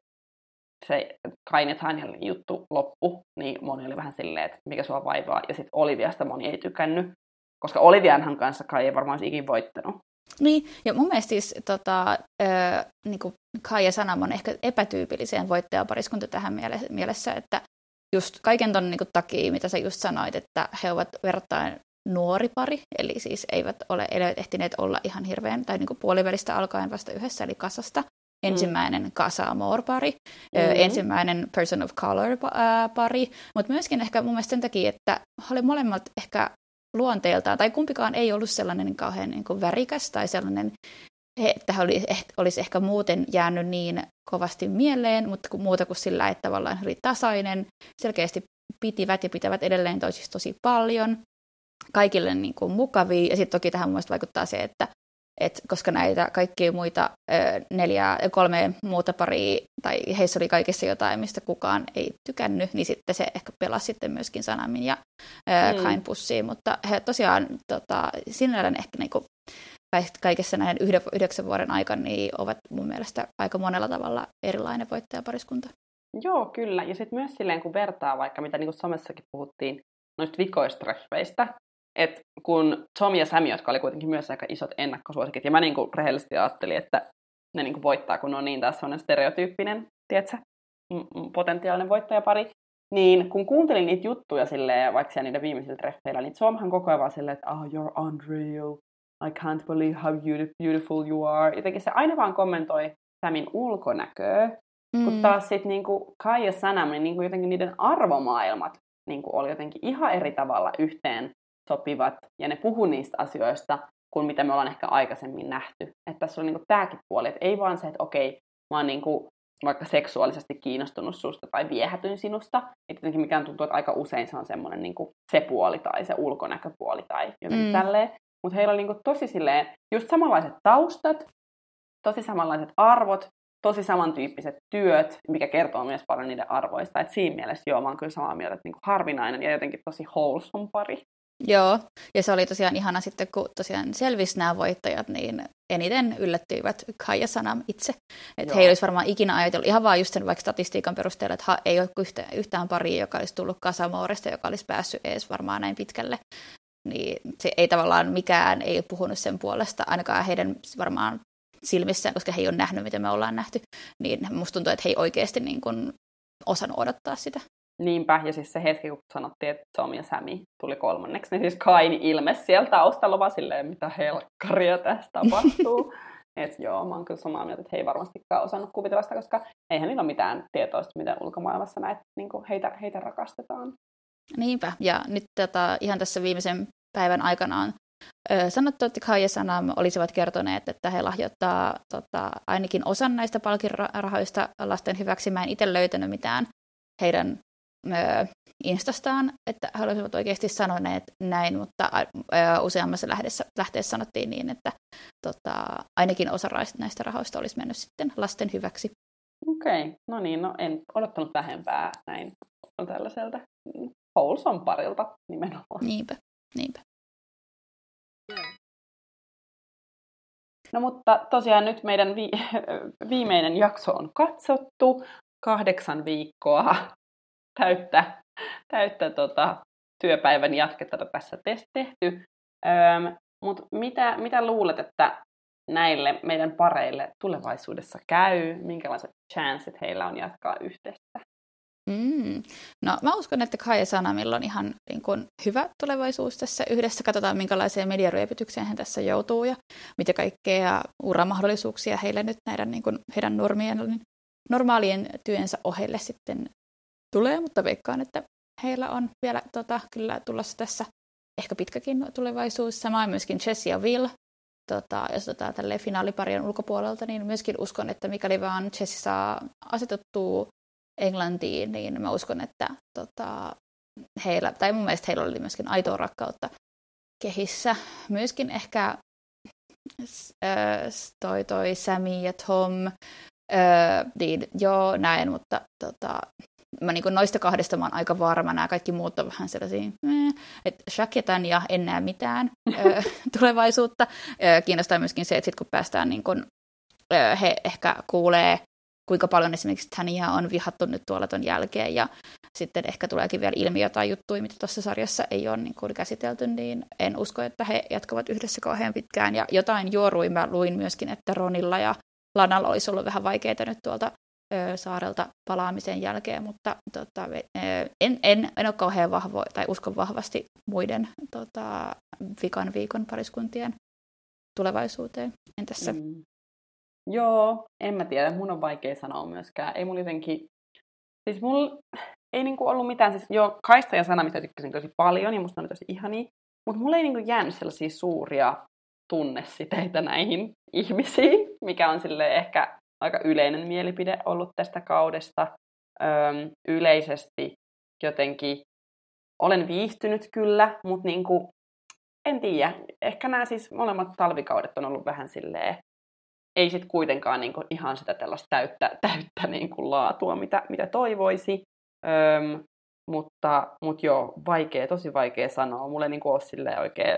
se Kain ja Tanielin juttu loppu, niin moni oli vähän silleen, että mikä sua vaivaa. Ja sitten Oliviasta moni ei tykännyt. Koska Olivianhan kanssa Kai ei varmaan olisi ikin voittanut. Niin, ja mun mielestä siis tota, äh, niin Kai ja Sanam on ehkä epätyypilliseen voittajapariskunta tähän mielessä, että just kaiken ton niin kuin, takia, mitä sä just sanoit, että he ovat verrattain nuori pari, eli siis eivät ole eivät ehtineet olla ihan hirveän, tai niin kuin puolivälistä alkaen vasta yhdessä, eli kasasta. Ensimmäinen mm. Casa Amor-pari, mm-hmm. ensimmäinen Person of Color-pari, mutta myöskin ehkä mun mielestä sen takia, että he oli molemmat ehkä luonteeltaan, tai kumpikaan ei ollut sellainen kauhean niin kuin värikäs, tai sellainen, että he oli, olisi ehkä muuten jäänyt niin kovasti mieleen, mutta muuta kuin sillä, että tavallaan he oli tasainen, selkeästi pitivät ja pitävät edelleen toisista tosi paljon, kaikille niin kuin mukavia, ja sitten toki tähän mun mielestä vaikuttaa se, että et koska näitä kaikkia muita neljää, kolme muuta paria, tai heissä oli kaikissa jotain, mistä kukaan ei tykännyt, niin sitten se ehkä pelasi sitten myöskin Sanamin ja mm. Kain pussiin, mutta he tosiaan tota, sinällään ehkä niinku, kaikessa näiden yhdeksän vuoden aikana niin ovat mun mielestä aika monella tavalla erilainen voittajapariskunta. Joo, kyllä. Ja sitten myös silleen, kun vertaa vaikka, mitä niin somessakin puhuttiin, noista vikoistreffeistä, että kun Tom ja Sam, jotka oli kuitenkin myös aika isot ennakkosuosikit, ja mä niin kuin rehellisesti ajattelin, että ne niin kuin voittaa, kun ne on niin taas sellainen stereotyyppinen, tiedätkö, potentiaalinen voittajapari, niin kun kuuntelin niitä juttuja silleen, vaikka siellä niiden viimeisillä treffeillä, niin Tomhan koko ajan vaan silleen, että oh, you're unreal, I can't believe how beautiful you are. Jotenkin se aina vaan kommentoi Samin ulkonäköä, mm. kun taas sitten niin Kai ja Sanam, niin, niin kuin jotenkin niiden arvomaailmat niin kuin oli jotenkin ihan eri tavalla yhteen sopivat, ja ne puhuu niistä asioista, kuin mitä me ollaan ehkä aikaisemmin nähty. Että tässä on niinku tämäkin puoli, että ei vaan se, että okei, mä oon niinku vaikka seksuaalisesti kiinnostunut susta tai viehätyn sinusta, että jotenkin mikään tuntuu, että aika usein se on semmoinen niinku se puoli tai se ulkonäköpuoli tai jotenkin mm. tälleen. Mutta heillä on niinku tosi silleen just samanlaiset taustat, tosi samanlaiset arvot, tosi samantyyppiset työt, mikä kertoo myös paljon niiden arvoista. Että siinä mielessä joo, mä oon kyllä samaa mieltä, että niinku harvinainen ja jotenkin tosi wholesome pari. Joo, ja se oli tosiaan ihana sitten, kun tosiaan selvisi nämä voittajat, niin eniten yllättyivät Kai ja Sanam itse. Että he ei olisi varmaan ikinä ajatellut, ihan vaan just sen vaikka statistiikan perusteella, että ei ole yhtään, yhtään paria, joka olisi tullut Casa Amoresta, joka olisi päässyt edes varmaan näin pitkälle. Niin se ei tavallaan mikään ei puhunut sen puolesta, ainakaan heidän varmaan silmissään, koska he ei ole nähnyt, mitä me ollaan nähty. Niin musta tuntuu, että he ei oikeasti niin kuin osannut odottaa sitä. Niinpä, ja siis se hetki, kun sanottiin, että Tom ja Sammy tuli kolmanneksi, niin siis Kaini ilme siellä taustalla vaan silleen, mitä helkkaria tässä tapahtuu. Että joo, mä oon kyllä samaa mieltä, että he ei varmastikaan osannut kuvitella sitä, koska eihän niillä ole mitään tietoista, miten ulkomaailmassa näitä, niin kuin heitä, heitä rakastetaan. Niinpä, ja nyt tota, ihan tässä viimeisen päivän aikana on ö, sanottu, että Kai ja Sanam olisivat kertoneet, että he lahjoittaa tota, ainakin osan näistä palkinrahoista lasten hyväksi. Mä en itse löytänyt mitään heidän ö, instastaan, että he olisivat oikeasti sanoneet näin, mutta ö, useammassa lähteessä, lähteessä sanottiin niin, että tota, ainakin osa näistä rahoista olisi mennyt sitten lasten hyväksi. Okei, okay. No niin, no en odottanut vähempää näin tällaiselta wholesome parilta nimenomaan. Niinpä, niinpä. No mutta tosiaan nyt meidän vi- viimeinen jakso on katsottu. Kahdeksan viikkoa täyttä, täyttä tota, työpäivän jatketta tässä tehty. Öm, Mutta mitä, mitä luulet, että näille meidän pareille tulevaisuudessa käy? Minkälaiset chanssit heillä on jatkaa yhteistä? Mm. No mä uskon, että Kai ja Sanamilla on ihan niin kun, hyvä tulevaisuus tässä yhdessä. Katsotaan, minkälaiseen mediaryöpytykseen hän tässä joutuu ja mitä kaikkea uramahdollisuuksia heille nyt näiden niin kun, heidän normien, normaalien työnsä ohelle sitten tulee. Mutta veikkaan, että heillä on vielä tota, kyllä tulossa tässä ehkä pitkäkin tulevaisuus. Samoin myöskin Jess ja Will. Tota, jos otetaan tälle finaaliparien ulkopuolelta, niin myöskin uskon, että mikäli vaan Jess saa asetettua Englantiin, niin mä uskon, että tota, heillä, tai mun mielestä heillä oli myöskin aitoa rakkautta kehissä. Myöskin ehkä äh, toi, toi Sammy ja Tom, äh, niin joo, näin, mutta tota, mä niin noista kahdesta mä oon aika varma, nämä kaikki muut on vähän sellaisia, että Shaq ja Tanya en näe mitään äh, tulevaisuutta. Äh, kiinnostaa myöskin se, että sit kun päästään, niin kun, äh, he ehkä kuulee, kuinka paljon esimerkiksi Tania on vihattu nyt tuolla ton jälkeen, ja sitten ehkä tuleekin vielä ilmi jotain juttuja, mitä tuossa sarjassa ei ole niin kuin käsitelty, niin en usko, että he jatkavat yhdessä kauhean pitkään. Ja jotain juoruin mä luin myöskin, että Ronilla ja Lanalla olisi ollut vähän vaikeita nyt tuolta ö, saarelta palaamisen jälkeen, mutta tota, en, en, en ole kauhean vahvo, tai usko vahvasti muiden tota, vikan viikon pariskuntien tulevaisuuteen. Entäs se? Mm. Joo, en mä tiedä. Mun on vaikea sanoa myöskään. Ei mulla jotenkin... Siis mulla ei niinku ollut mitään... Siis joo, Kaista ja Sanamista tykkäsin tosi paljon ja musta on tosi ihania. Mutta mulla ei niinku jäänyt sellaisia suuria tunnesiteitä näihin ihmisiin, mikä on silleen ehkä aika yleinen mielipide ollut tästä kaudesta. Öm, yleisesti jotenkin olen viihtynyt kyllä, mutta niinku, en tiedä. Ehkä nämä siis molemmat talvikaudet on ollut vähän silleen... Ei sitten kuitenkaan niinku ihan sitä tällaista täyttä, täyttä niinku laatua, mitä, mitä toivoisi. Öm, mutta mut joo, vaikea, tosi vaikea sanoa. Mulla ei niinku ole silleen oikein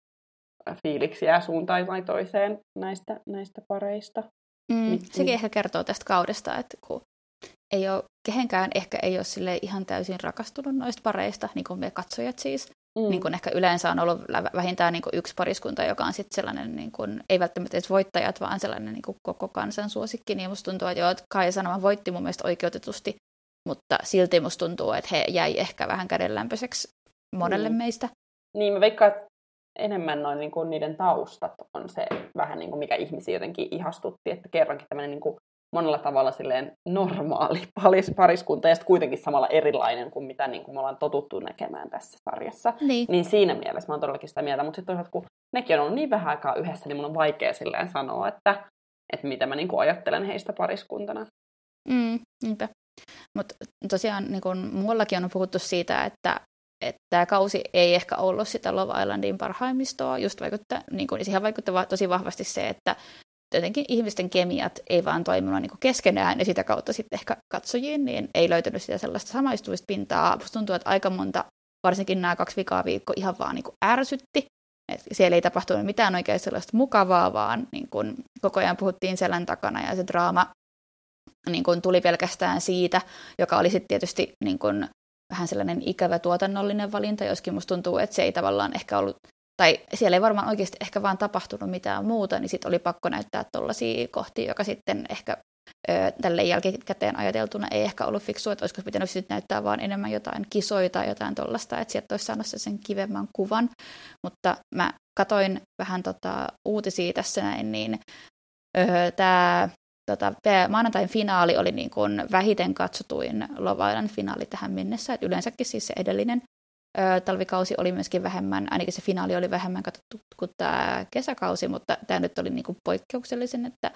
fiiliksiä suuntaan tai toiseen näistä, näistä pareista. Mm, sekin ehkä kertoo tästä kaudesta, että kun ei ole, kehenkään ehkä ei ole silleen ihan täysin rakastunut noista pareista, niin kuin me katsojat siis. Mm. Niin kuin ehkä yleensä on ollut vähintään niin kuin yksi pariskunta, joka on sitten sellainen, niin kuin, ei välttämättä edes voittajat, vaan sellainen niin kuin koko kansan suosikki. Niin musta tuntuu, että joo, Kai Sanama voitti mun mielestä oikeutetusti, mutta silti musta tuntuu, että he jäi ehkä vähän kädenlämpöiseksi monelle mm. meistä. Niin, mä veikkaan, että enemmän noin niin kuin niiden taustat on se vähän niin kuin mikä ihmisiä jotenkin ihastutti, että kerrankin tämmöinen niin kuin monella tavalla silleen normaali pariskunta ja sitten kuitenkin samalla erilainen kuin mitä niin kuin me ollaan totuttu näkemään tässä sarjassa. Niin, niin siinä mielessä mä oon todellakin sitä mieltä, mutta sitten toisaalta kun nekin on ollut niin vähän aikaa yhdessä, niin mun on vaikea silleen sanoa, että, että mitä mä niin kuin ajattelen heistä pariskuntana. Mm, niinpä. Mutta tosiaan niin kun muuallakin on puhuttu siitä, että että tämä kausi ei ehkä ollut sitä Love Islandin parhaimmistoa, just vaikuttaa, niin kun, siihen vaikuttaa tosi vahvasti se, että jotenkin ihmisten kemiat ei vaan toiminut niin kuin keskenään, ja sitä kautta sitten ehkä katsojiin, niin ei löytänyt sitä sellaista samaistumista pintaa. Musta tuntuu, että aika monta, varsinkin nämä kaksi vikaa viikkoa, ihan vaan niin kuin ärsytti. Et siellä ei tapahtunut mitään oikein sellaista mukavaa, vaan niin kuin koko ajan puhuttiin selän takana, ja se draama niin kuin tuli pelkästään siitä, joka oli sitten tietysti niin kuin vähän sellainen ikävä tuotannollinen valinta, joskin musta tuntuu, että se ei tavallaan ehkä ollut, tai siellä ei varmaan oikeasti ehkä vaan tapahtunut mitään muuta, niin sitten oli pakko näyttää tuollaisia kohtia, joka sitten ehkä tälle jälkikäteen ajateltuna ei ehkä ollut fiksua, että olisiko pitänyt sitten näyttää vaan enemmän jotain kisoja tai jotain tollaista, että sieltä olisi saanut sen kivemmän kuvan. Mutta mä katoin vähän tota uutisia tässä näin, niin öö, tämä tota, maanantain finaali oli niin kuin vähiten katsotuin Love Island finaali tähän mennessä, että yleensäkin siis se edellinen öö, talvikausi oli myöskin vähemmän, ainakin se finaali oli vähemmän katsottu kuin tämä kesäkausi, mutta tämä nyt oli niin kuin poikkeuksellisen, että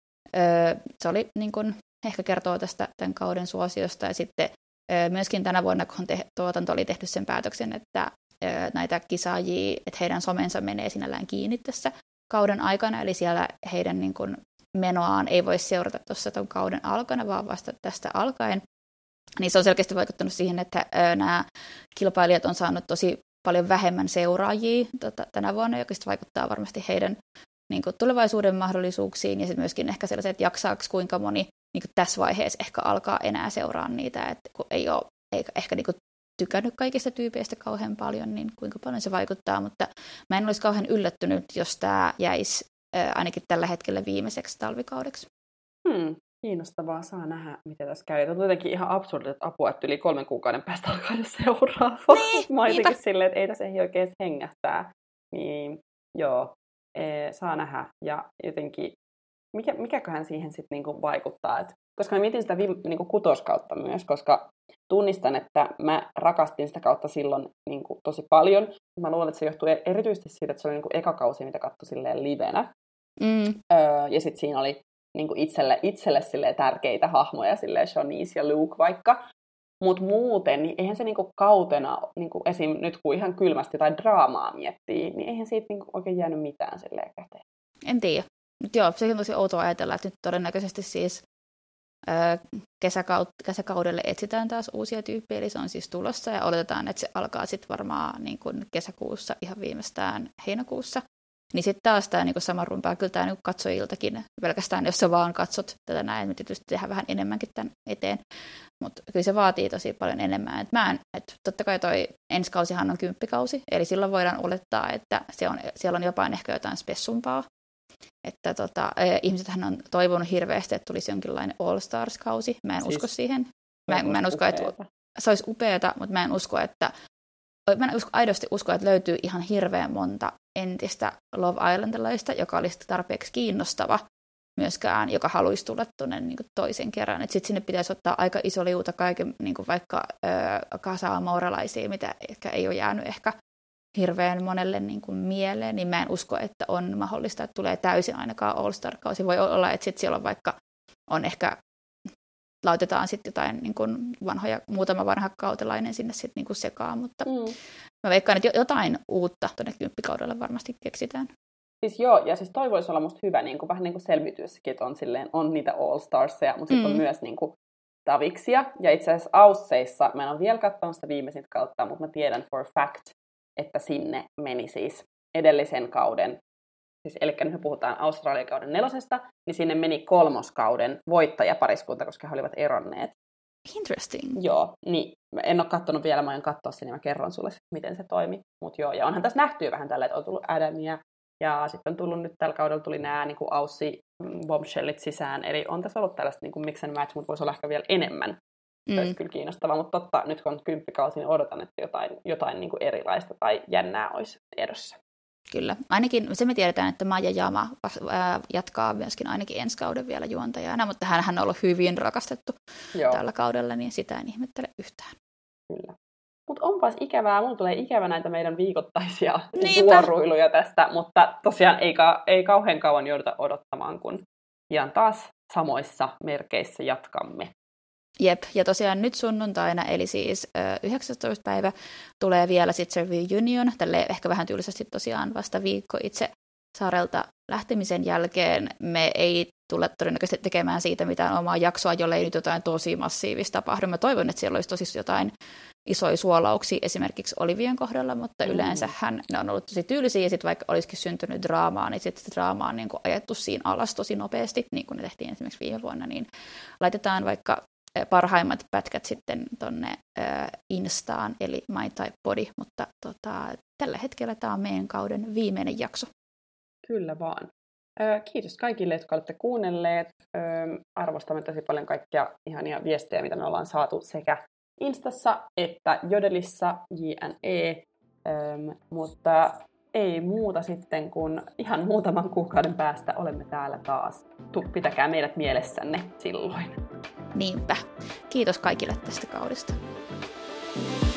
öö, se oli niin kuin, ehkä kertoo tästä tämän kauden suosiosta, ja sitten öö, myöskin tänä vuonna, kun te- tuotanto oli tehty sen päätöksen, että öö, näitä kisaajia, että heidän somensa menee sinällään kiinni tässä kauden aikana, eli siellä heidän niin kuin menoaan ei voi seurata tuossa tuon kauden alkana, vaan vasta tästä alkaen. Niin se on selkeästi vaikuttanut siihen, että ö, nämä kilpailijat on saanut tosi paljon vähemmän seuraajia tota, tänä vuonna, joka sitten vaikuttaa varmasti heidän niin kuin, tulevaisuuden mahdollisuuksiin, ja sitten myöskin ehkä sellaiset, että jaksaako kuinka moni niin kuin tässä vaiheessa ehkä alkaa enää seuraa niitä, että kun ei ole eikä ehkä niin kuin, tykännyt kaikista tyypeistä kauhean paljon, niin kuinka paljon se vaikuttaa, mutta mä en olisi kauhean yllättynyt, jos tämä jäisi ainakin tällä hetkellä viimeiseksi talvikaudeksi. Hmm, kiinnostavaa, saa nähdä, miten tässä käy. On jotenkin ihan absurdit apua, että yli kolmen kuukauden päästä alkaa jo seuraava. Niin, mä jotenkin silleen, että ei tässä ehdi oikein hengähtää. Niin joo, ee, saa nähdä. Ja jotenkin, mikä, mikäköhän siihen sitten niinku vaikuttaa? Et, koska mä mietin sitä viime, niinku kutoskautta myös, koska tunnistan, että mä rakastin sitä kautta silloin niinku tosi paljon. Mä luulen, että se johtuu erityisesti siitä, että se oli niinku eka kausi, mitä katsoi silleen livenä. Mm. Öö, ja sitten siinä oli niinku itselle, itselle silleen tärkeitä hahmoja, silleen Shanice ja Luke vaikka. Mutta muuten, niin eihän se niinku kautena, niinku esim. Nyt kun ihan kylmästi tai draamaa miettii, niin eihän siitä niinku oikein jäänyt mitään silleen käteen. En tiedä. Mutta joo, sekin on tosi outoa ajatella, että nyt todennäköisesti siis öö, kesäkaud- kesäkaudelle etsitään taas uusia tyyppejä, eli se on siis tulossa, ja oletetaan, että se alkaa sitten varmaan niin kun kesäkuussa, ihan viimeistään heinäkuussa. Niin sitten taas tämä niinku sama rumpaa kyllä tämä niinku katsojiltakin, pelkästään jos sä vaan katsot tätä näin, me tietysti tehdään vähän enemmänkin tämän eteen, mutta kyllä se vaatii tosi paljon enemmän. Et mä en, et totta kai toi ensi kausihan on kymppikausi, eli silloin voidaan olettaa, että se on, siellä on jopa ehkä jotain spessumpaa. Että tota, eh, ihmisethän on toivonut hirveästi, että tulisi jonkinlainen All Stars-kausi. Mä en siis, usko siihen. Mä, en, mä en usko, että se olisi upeata, mutta mä en usko, että mä en usko, aidosti usko, että löytyy ihan hirveän monta entistä Love Islandilaista, joka olisi tarpeeksi kiinnostava myöskään, joka haluaisi tulla tuonne niin kuin toisen kerran. Sitten sinne pitäisi ottaa aika iso liuta kaiken, niin kuin vaikka ö, kasaa mauralaisia, mitä ehkä ei ole jäänyt ehkä hirveän monelle niin kuin mieleen, niin mä en usko, että on mahdollista, että tulee täysin ainakaan All-Star-kausi. Voi olla, että sitten siellä on vaikka on ehkä lautetaan sitten jotain niin kuin vanhoja, muutama vanha kautelainen sinne sitten niin kuin sekaan, mutta mm. mä veikkaan, että jotain uutta tuonne kymppikaudelle varmasti keksitään. Siis joo, ja siis toi voisi olla musta hyvä, niin kuin, vähän niin kuin selvityyssäkin, että on, silleen, on niitä All-Starsia, mutta sitten mm. on myös niin kuin, taviksia. Ja itse asiassa Ausseissa, mä en ole vielä katsonut sitä viimeisintä kautta, mutta mä tiedän for fact, että sinne meni siis edellisen kauden, siis, eli nyt me puhutaan Australian kauden nelosesta, niin sinne meni kolmoskauden voittajapariskunta, koska he olivat eronneet. Interesting. Joo, niin en ole katsonut vielä, mä en katsoa sen, niin mä kerron sulle, miten se toimi. Mut joo, ja onhan tässä nähty vähän tällä, että on tullut Adamia, ja sitten on tullut nyt tällä kaudella tuli nämä niin kuin Aussie bombshellit sisään, eli on tässä ollut tällaista niin kuin mix and match, mutta voisi olla ehkä vielä enemmän. Se mm. olisi kyllä kiinnostavaa, mutta totta, nyt kun on kymppikausi, niin odotan, että jotain, jotain niin kuin erilaista tai jännää olisi tiedossa. Kyllä. Ainakin se me tiedetään, että Maija Jama jatkaa myöskin ainakin ensi kauden vielä juontajana, mutta hän on ollut hyvin rakastettu Joo. tällä kaudella, niin sitä en ihmettele yhtään. Kyllä. Mutta onpas ikävää, mulla tulee ikävä näitä meidän viikoittaisia vuoruiluja tästä, mutta tosiaan ei, ka- ei kauhean kauan jouduta odottamaan, kun pian taas samoissa merkeissä jatkamme. Jep, ja tosiaan nyt sunnuntaina, eli siis yhdeksästoista päivä, tulee vielä sitten se reunion, tälle ehkä vähän tyylisesti tosiaan vasta viikko itse saarelta lähtemisen jälkeen. Me ei tule todennäköisesti tekemään siitä mitään omaa jaksoa, jolle ei nyt jotain tosi massiivista tapahdu. Mä toivon, että siellä olisi tosi jotain isoja suolauksia esimerkiksi Olivien kohdalla, mutta mm. yleensähän ne on ollut tosi tyylisiä, ja sitten vaikka olisikin syntynyt draamaa, niin sitten draamaa on niin kuin ajettu siinä alas tosi nopeasti, niin kuin ne tehtiin esimerkiksi viime vuonna, niin laitetaan vaikka parhaimmat pätkät sitten tonne äh, Instaan, eli My Type Body, mutta tota, tällä hetkellä tämä on meidän kauden viimeinen jakso. Kyllä vaan. Kiitos kaikille, jotka olette kuunnelleet. Arvostamme tosi paljon kaikkia ihania viestejä, mitä me ollaan saatu sekä Instassa että Jodelissa, jne. Mutta ei muuta sitten, kun ihan muutaman kuukauden päästä olemme täällä taas. Pitäkää meidät mielessänne silloin. Niinpä. Kiitos kaikille tästä kaudesta.